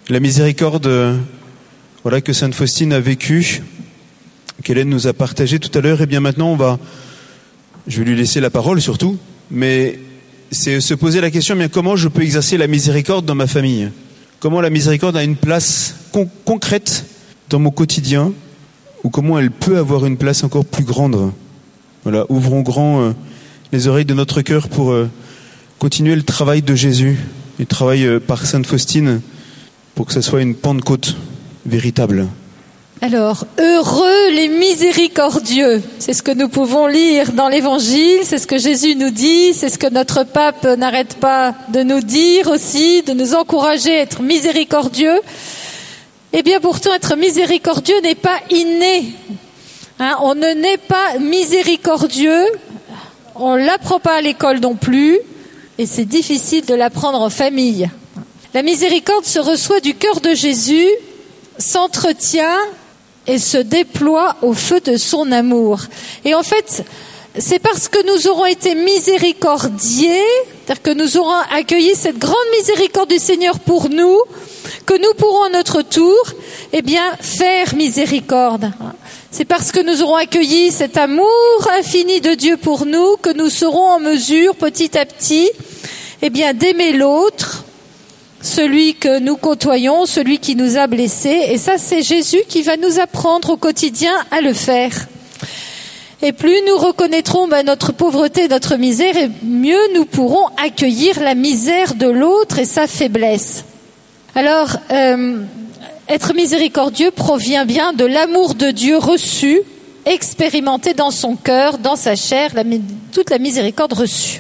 La miséricorde que Sainte Faustine a vécue, qu'Hélène nous a partagée tout à l'heure, et bien maintenant je vais lui laisser la parole surtout, mais c'est se poser la question, bien comment je peux exercer la miséricorde dans ma famille ? Comment la miséricorde a une place concrète dans mon quotidien, ou comment elle peut avoir une place encore plus grande ? Voilà, ouvrons grand les oreilles de notre cœur pour continuer le travail de Jésus, le travail par Sainte Faustine, pour que ça soit une Pentecôte véritable. Alors, heureux les miséricordieux, c'est ce que nous pouvons lire dans l'Évangile, c'est ce que Jésus nous dit, c'est ce que notre pape n'arrête pas de nous dire aussi, de nous encourager à être miséricordieux. Eh bien pourtant, être miséricordieux n'est pas inné. On ne naît pas miséricordieux, on ne l'apprend pas à l'école non plus, et c'est difficile de l'apprendre en famille. La miséricorde se reçoit du cœur de Jésus, s'entretient et se déploie au feu de son amour. Et en fait, c'est parce que nous aurons été miséricordiés, c'est-à-dire que nous aurons accueilli cette grande miséricorde du Seigneur pour nous, que nous pourrons à notre tour, faire miséricorde. C'est parce que nous aurons accueilli cet amour infini de Dieu pour nous, que nous serons en mesure, petit à petit, d'aimer l'autre, celui que nous côtoyons, celui qui nous a blessés. Et ça, c'est Jésus qui va nous apprendre au quotidien à le faire. Et plus nous reconnaîtrons notre pauvreté, notre misère, et mieux nous pourrons accueillir la misère de l'autre et sa faiblesse. Alors, être miséricordieux provient bien de l'amour de Dieu reçu, expérimenté dans son cœur, dans sa chair, toute la miséricorde reçue.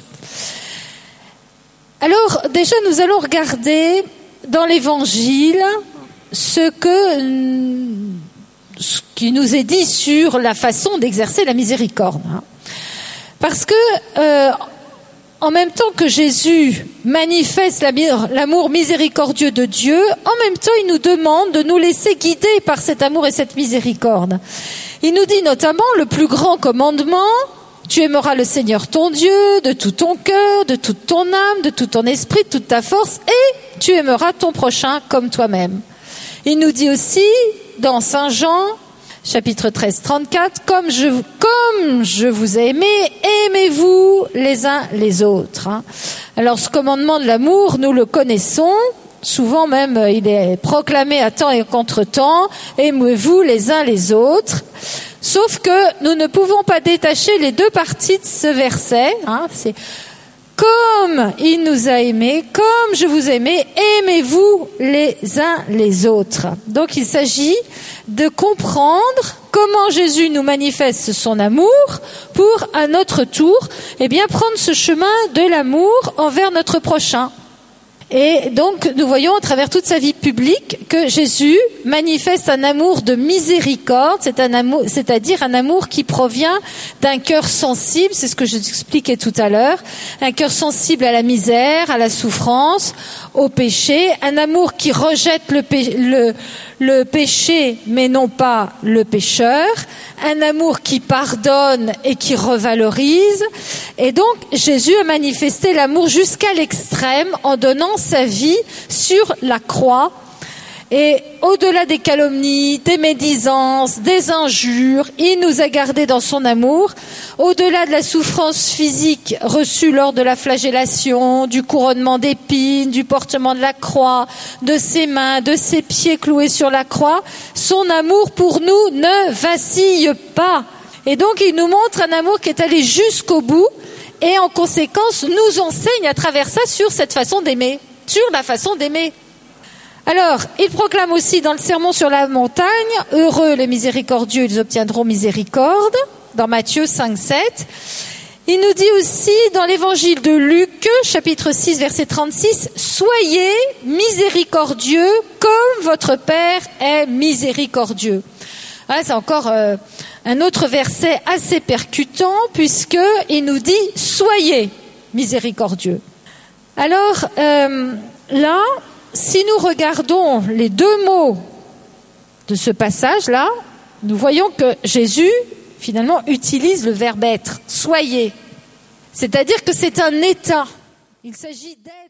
Alors, déjà, nous allons regarder dans l'Évangile ce qui nous est dit sur la façon d'exercer la miséricorde. Parce que, en même temps que Jésus manifeste l'amour miséricordieux de Dieu, en même temps, il nous demande de nous laisser guider par cet amour et cette miséricorde. Il nous dit notamment le plus grand commandement: tu aimeras le Seigneur ton Dieu de tout ton cœur, de toute ton âme, de tout ton esprit, de toute ta force, et tu aimeras ton prochain comme toi-même. Il nous dit aussi, dans Saint Jean, chapitre 13, 34, comme je vous ai aimé, aimez-vous les uns les autres. Alors ce commandement de l'amour, nous le connaissons, souvent même il est proclamé à temps et contre-temps, aimez-vous les uns les autres. Sauf que nous ne pouvons pas détacher les deux parties de ce verset. C'est comme il nous a aimés, comme je vous ai aimés, aimez-vous les uns les autres. Donc il s'agit de comprendre comment Jésus nous manifeste son amour pour, à notre tour, prendre ce chemin de l'amour envers notre prochain. Et donc, nous voyons à travers toute sa vie publique que Jésus manifeste un amour de miséricorde, c'est-à-dire un amour qui provient d'un cœur sensible, c'est ce que je expliquais tout à l'heure, un cœur sensible à la misère, à la souffrance, au péché, un amour qui rejette le péché, mais non pas le pécheur, un amour qui pardonne et qui revalorise. Et donc, Jésus a manifesté l'amour jusqu'à l'extrême en donnant sa vie sur la croix. Et au-delà des calomnies, des médisances, des injures, il nous a gardés dans son amour. Au-delà de la souffrance physique reçue lors de la flagellation, du couronnement d'épines, du portement de la croix, de ses mains, de ses pieds cloués sur la croix, son amour pour nous ne vacille pas. Et donc il nous montre un amour qui est allé jusqu'au bout et en conséquence nous enseigne à travers ça sur cette façon d'aimer, sur la façon d'aimer. Alors, il proclame aussi dans le Sermon sur la montagne, « Heureux les miséricordieux, ils obtiendront miséricorde », dans Matthieu 5, 7. Il nous dit aussi dans l'Évangile de Luc, chapitre 6, verset 36, « Soyez miséricordieux comme votre Père est miséricordieux ». C'est encore un autre verset assez percutant, puisqu'il nous dit « Soyez miséricordieux ». Alors, là, si nous regardons les deux mots de ce passage-là, nous voyons que Jésus, finalement, utilise le verbe être, soyez. C'est-à-dire que c'est un état. Il s'agit d'être.